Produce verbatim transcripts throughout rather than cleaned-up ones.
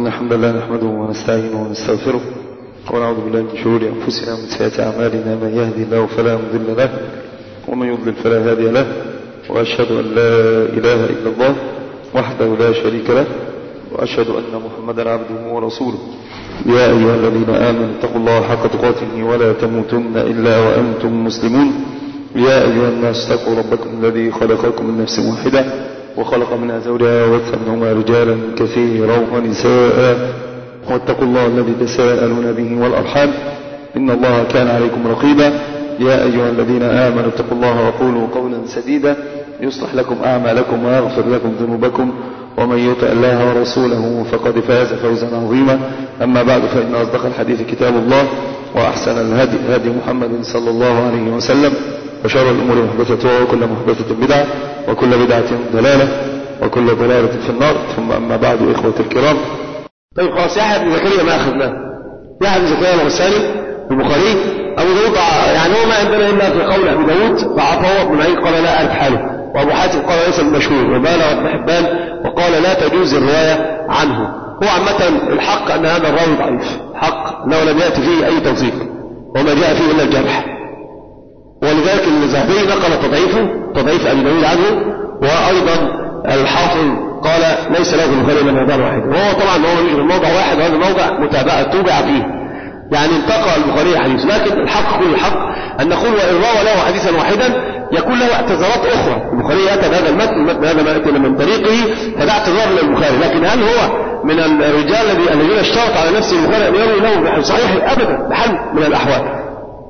إن الحمد لله نحمده ونستعينه ونستغفره ونعوذ بالله من شرور أنفسنا ومن سيئات أعمالنا. من يهدي الله فلا مضل له ومن يضلل فلا هادي له، وأشهد أن لا إله إلا الله وحده لا شريك له، وأشهد أن محمدا عبده ورسوله. يا أيها الذين آمنوا اتقوا الله حق تقاته ولا تموتن إلا وأنتم مسلمون. يا أيها الناس اتقوا ربكم الذي خلقكم من نفس واحدة وخلق منها زوجها وبث منهما رجالا كثيرا ونساء، واتقوا الله الذي تساءلون به والأرحام إن الله كان عليكم رقيبا. يا أيها الذين آمنوا اتقوا الله وقولوا قولا سديدا يصلح لكم أعمالكم ويغفر لكم ذنوبكم، ومن يطع الله ورسوله فقد فاز فوزا عظيما. أما بعد، فإن أصدق الحديث كتاب الله، وأحسن الهدي هدي محمد صلى الله عليه وسلم، وشر الأمور محدثتها وكل محدثة بدعة وكل بدعة ضلالة وكل ضلالة في النار. ثم أما بعد، إخوة الكرام. طيب خلاص، يحيى بن زكريا ما أخذناه. يحيى بن زكريا الغساني البخاري أبو داود، يعني هو ما عندنا إلا في قول أبو داود ضعفه ابن معين قال لا أعرف حاله، وأبو حاتم قال ليس المشهور، وبالغ ابن حبان وقال لا تجوز الرواية عنه. هو عامة الحق أن هذا الراوي ضعيف، حق لو لم يأتي فيه أي توثيق وما جاء فيه إلا الجرح، ولذلك الذهبي نقل تضعيفه تضعيف أبي داود عنه. وأيضا الحافظ قال ليس له البخاري من موضع واحد، وهو طبعا هو مش من موضع واحد، وهذا موضع متابعة توبع فيه، يعني انتقى البخاري حديث. لكن الحق كل الحق أن نقول وإن روى له حديثا واحدا يكون له اعتذارات أخرى. البخاري أتى بهذا المتن، المتن هذا ما أتى من طريقه فده اعتذار للبخاري، لكن هل هو من الرجال الذين اشترط على نفسه البخاري أن يروي له بحال صحيح؟ أبدا، بحال من الأحوال.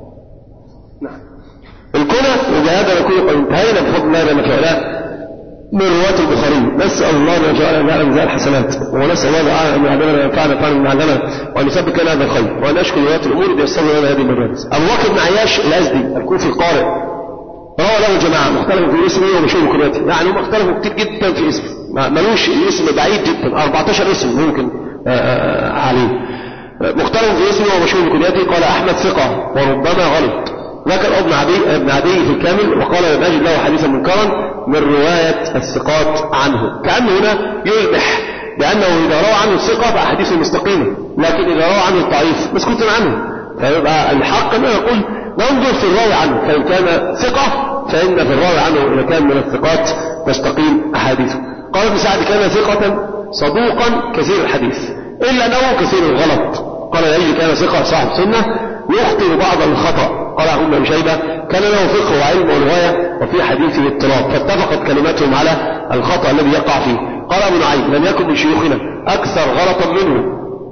الكنى وبهذا نكون قد انتهينا بفضل الله لما فعله من رواة البخاري. نسأل الله أن يجعلنا من ميزان الحسنات، ونسأل الله أن يعلمنا وينفعنا فعلا من علمنا، وأن يثبت لنا هذا الخير، وأن أشكر رواة الأمور بيسروا لنا هذه المجالس. أبو بكر بن عياش الأزدي الكوفي القارئ روى له جماعة مختلفوا في اسمه ومشهور كنيته، يعني هم اختلفوا كتير جدا في اسمه، ملوش الاسم بعيد جدا، أربعتاشر اسم ممكن عليه، مختلف في اسمه ومشهور كنيته. قال أحمد ثقة وربما غلط، ذكر ابن عدي ابن عدي في الكامل وقال لم أجد له حديثا منكرا من رواية الثقات عنه، كأنه هنا يلمح بأنه إذا روى عنه الثقة فأحاديثه مستقيمة، لكن إذا روى عنه الضعيف مسكوت عنه. فيبقى الحق أن يقول ننظر في الراوي عنه، فإن كان ثقة فإن في الراوي عنه إذا كان من الثقات تستقيم أحاديثه. قال ابن سعد كان ثقة صدوقا كثير الحديث إلا أنه كثير الغلط. قال يجي كان ثقة صاحب سنة يخطئ بعض الخطأ. قال ابن شيبة كان له فقه وعلم ورواية وفي حديثه اضطراب، فاتفقت كلماتهم على الخطأ الذي يقع فيه. قال ابن نعيم لم يكن من شيوخنا أكثر غلطا منه،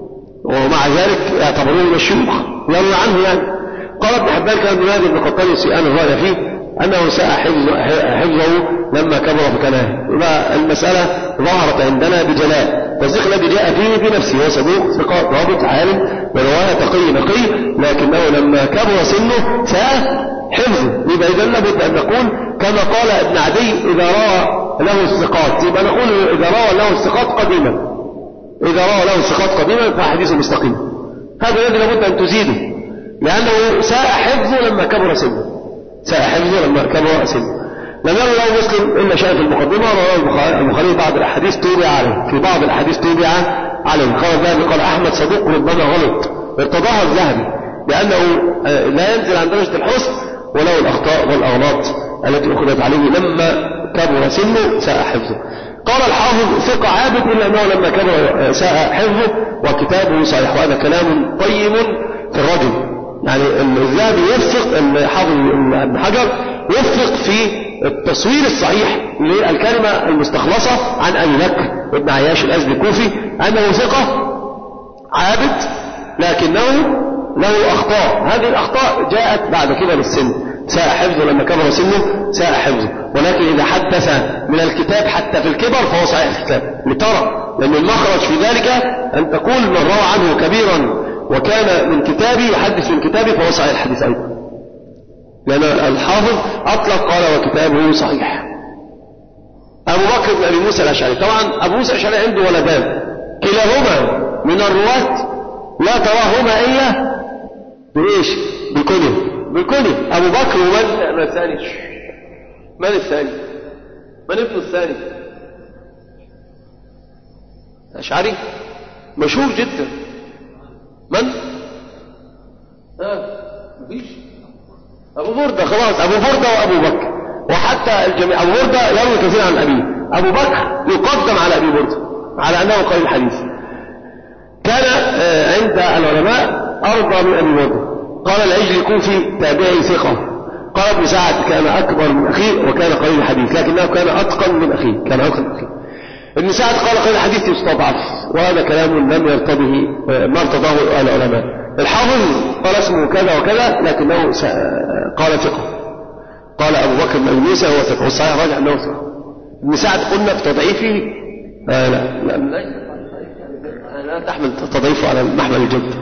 ومع ذلك اعتبروه من الشيوخ يروي عنه يعني. قال ابن حبان كان ابن نادي بن قطان السيئان الرأي فيه أنه ساء حفظه لما كبر فكناه. المسألة ظهرت عندنا بجلاء، التصديق الذي جاء فيه بنفسه هو صدوق ثقة ضابط عالم برواية تقي نقي، لكنه لما كبر سنه ساء حفظه. يبقى إذا لابد أن نقول كما قال ابن عدي إذا روى له الثقات، يبقى نقول إذا روى له الثقات قديما، إذا روى له الثقات قديما فحديثه مستقيم. هذا الذي لابد أن تزيده، لأنه ساء حفظه لما كبر سنه، ساء حفظه لما كبر سنه. لم يرى له مسلم إلا شيء في المقدمة، رواه البخاري بعض الأحاديث توبع عليه، في بعض الأحاديث توبع عليه. قال الذهبي قال أحمد صدوق ربما غلط، ارتضاها الذهبي لأنه لا ينزل عن درجة الحسن وله الأخطاء والأغلاط التي أخذت عليه لما كبر سنه ساء حفظه. قال الحافظ ثقة عابد إلا أنه لما كبر ساء حفظه وكتابه صحيح، وهذا كلام طيب في الرجل. يعني الذهبي يوفق الحافظ ابن حجر يوفق في التصوير الصحيح للكلمة المستخلصة عن أبي بكر ابن عياش الأزدي الكوفي أنه ثقة عابد لكنه له أخطاء. هذه الأخطاء جاءت بعد كده بالسن، ساء حفظه لما كبر سنه ساء حفظه. ولكن إذا حدث من الكتاب حتى في الكبر فهو صحيح الكتاب، لترى لأن المخرج في ذلك أن تقول من روى عنه كبيرا وكان من كتابي يحدث من كتابي فهو صحيح الحديث أيضا، لأن الحافظ أطلق قال وكتابه صحيح. أبو بكر بن أبي موسى الأشعري، طبعا أبو موسى الأشعري عنده ولدان كلاهما من الرواة لا تراهما إلا بإيش؟ بالكنية، بالكنية. أبو بكر ومن الثاني؟ من الثاني؟ من ابن الثاني؟ الأشعري؟ مشهور جدا. من؟ ها مفيش. أبو بردة خلاص، أبو بردة وأبو بكر، وحتى الجميع. أبو بردة يروي كثير عن أبيه، أبو بكر يقدم على أبي بردة على أنه قال الحديث. كان عند العلماء أرضى من أبي بردة. قال العجل يكون في تابعي ثقة. قال ابن سعد كان أكبر من أخيه وكان قليل الحديث، لكنه كان أتقن من أخيه، كان أتقن من أخيه. ابن سعد قال قليل الحديث يستضعف، وهذا كلام لم يرتضه ما ارتضاه العلماء. الحافظ قال اسمه كذا وكذا لكنه قال ثقة. قال أبو بكر بن موسى هو ثقة، والصحيح راجع أنه ثقة. ابن سعد قلنا في تضعيفه آه لا لا لا تحمل تضعيفه على محمل الجد،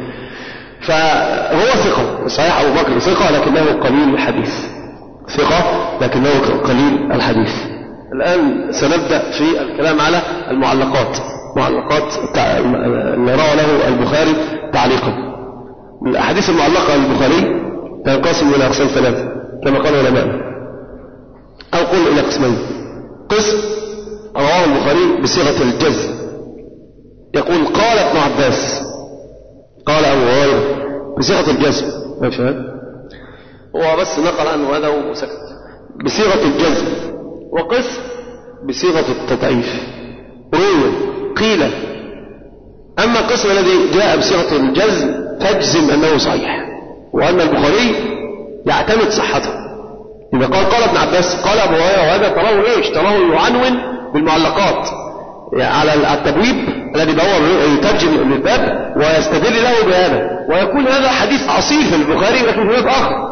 فهو ثقة. صحيح أبو بكر ثقة لكنه قليل الحديث، ثقة لكنه قليل الحديث. الآن سنبدأ في الكلام على المعلقات، معلقات اللي روى له البخاري تعليقا. الأحاديث المعلقة للبخاري تنقسم إلى أقسام ثلاثة كما قال العلماء، أو قل إلى قسمين. قسم رواه البخاري بصيغة الجزم، يقول قال ابن عباس، قال أبو هريرة، بصيغة الجزم. ماشي، هو بس نقل عنه هذا وسكت، بصيغة الجزم. وقسم بصيغة التضعيف، روي قيل. أما القسم الذي جاء بصيغة الجزم تجزم أنه صحيح، وأن البخاري يعتمد صحته. إذا قال قال ابن عباس قال أبو هريرة، وهذا تراه إيش؟ تراه يعنون بالمعلقات على التبويب الذي بواب يترجم للباب ويستدل له بهذا، ويكون هذا حديث أصيل في البخاري لكن في باب آخر،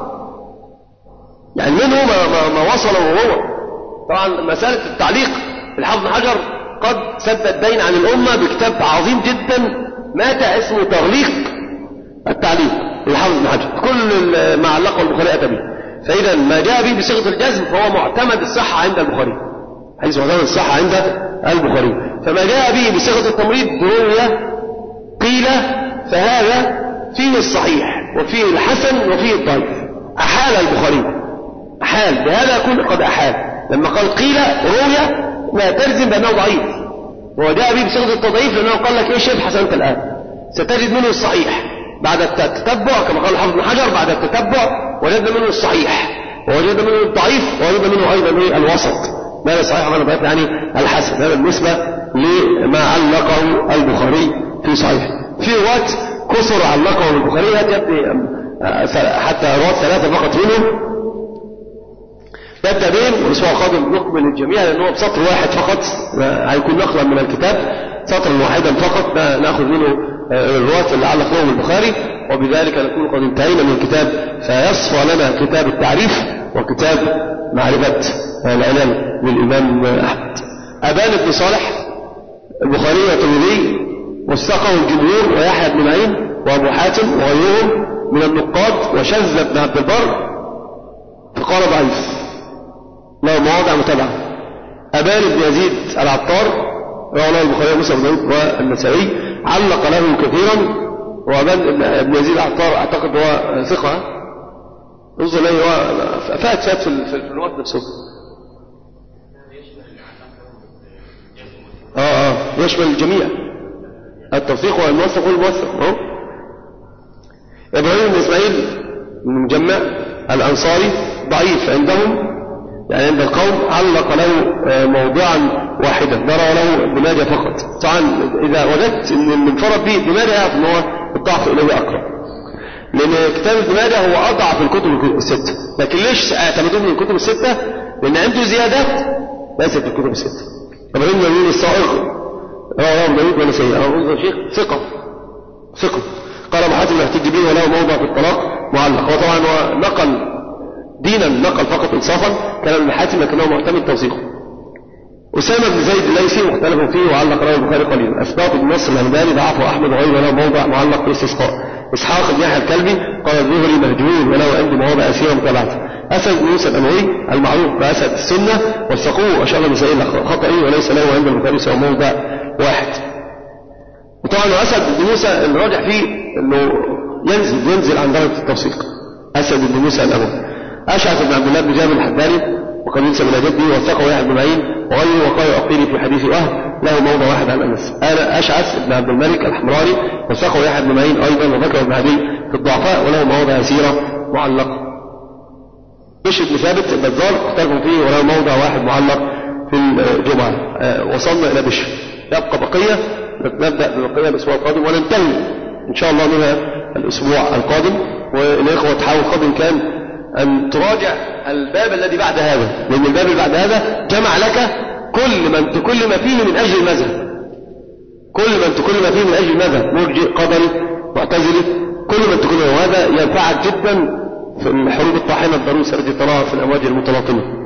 يعني منه ما, ما, ما وصله هو. طبعا مسألة التعليق الحافظ بن حجر قد سد الدين عن الأمة بكتاب عظيم جدا مات اسمه تغليق التعليق الحافظ بن حجر، كل ما علقه البخاري أتى به. فإذا ما جاء به بصيغة الجزم فهو معتمد الصحة عند البخاري، حيث معتمد الصحة عند البخاري. فما جاء به بصيغة التمريض روية قيل فهذا فيه الصحيح وفيه الحسن وفيه الضعيف. أحال البخاري، أحال بهذا يكون قد أحال. لما قال قيل روية لا تلزم بأنه ضعيف، وجاء به بصيغة التضعيف لأنه قال لك إيش ابحث أنت الآن ستجد منه الصحيح بعد التتبع، كما قال الحافظ بن حجر بعد التتبع وجدنا منه الصحيح ووجدنا منه الضعيف ووجدنا منه أيضا الوسط. ماذا صحيح وماذا ضعيف؟ يعني الحسن. هذا بالنسبة لما علقه البخاري في صحيح. في رواة كسر علقه البخاري حتى رواة ثلاثة فقط منهم ده التابعين، والأسبوع القادم نقبل الجميع لأنه بسطر واحد فقط هيكون نقلا من الكتاب، سطرا واحدا فقط نأخذ منه الرواة اللي علق لهم البخاري، وبذلك نكون قد انتهينا من الكتاب، فيصفى لنا كتاب التعريف وكتاب معرفة العلم للإمام أحمد. أبان بن صالح البخاري والترمذي وثقه الجمهور ويحيى بن معين وأبو حاتم وغيرهم من النقاد، وشذ ابن عبد البر فقال ضعيف له مواضع متابعة. أبان بن يزيد العطار رواه له البخاري ومسلم وداود والنسائي، علق له كثيرا. وأبان بن يزيد العطار أعتقد هو ثقة، انظر ليه هو فات فات في, في الوقت نفسه. اه اه يشمل الجميع، التوثيق والموثق والموثق. اه ابراهيم بن اسماعيل المجمع الانصاري ضعيف عندهم، يعني عند القوم، علق له موضعا واحدا نرى له ابن ماجه فقط. طبعا اذا وجدت ان المنفرد به ابن ماجه يعرف ان هو الضعف اليه اقرب، لأن كتاب ابن ماجه هو أضعف الكتب الستة. لكن ليش اعتمدوه من الكتب الستة؟ لأن عنده زيادات ليست في الكتب الستة. طب ابن ماجه الصائغ رواه ابن داود والنسائي، أنا شيخ ثقة ثقة. قال أبو حاتم يحتج به وله موضع في الطلاق معلق. هو طبعا هو نقل دينا، نقل فقط إنصافا كلام ابن حاتم لكنه معتمد توثيقه. أسامة بن زيد الليثي مختلف فيه وعلق له البخاري قليلا. أسباط بن نصر الهمداني ضعفه أحمد وغيره له موضع معلق في الاستسقاء. إسحاق بن يحيى الكلبي قال الظهري مهجور وله عنده مواضع أسيرة متابعته. أسد بن موسى الأموي المعروف بأسد السنة وثقوه وشغل المسائل خطئي وليس له عند البخاري سوى موضع واحد. وطبعا أسد بن موسى الراجح فيه أنه ينزل ينزل عن درجة التوثيق. أسد بن موسى الأموي. أشعث بن عبد الله بن جابر الحداني وقد ينسب إلى جده وثقه يحيى بن معين وغيره، وقال أقيل في حديث وهب له موضع واحد عن أنس. أنا أشعث بن عبد الملك الحمراني وثقه يحيى بن معين أيضا وذكر ابن عدي في الضعفاء وله مواضع يسيرة معلقة. بشر بن ثابت البزار اختلفوا فيه وله موضع واحد معلق في الجمعة. وصلنا إلى بشر، يبقى بقية نبدأ ببقية الأسبوع القادم وننتهي إن شاء الله منها الأسبوع القادم. والإخوة تحاول قدر الإمكان أن تراجع الباب الذي بعد هذا، لأن الباب اللي بعد هذا جمع لك كل من تكلم فيه من أجل المذهب، كل من تكلم فيه من أجل المذهب، مرجئ قدري معتزلي، كل من تكلم، وهذا ينفعك جدا في الحروب الطاحنة الضروسة التي تراها في الأمواج المتلاطمة.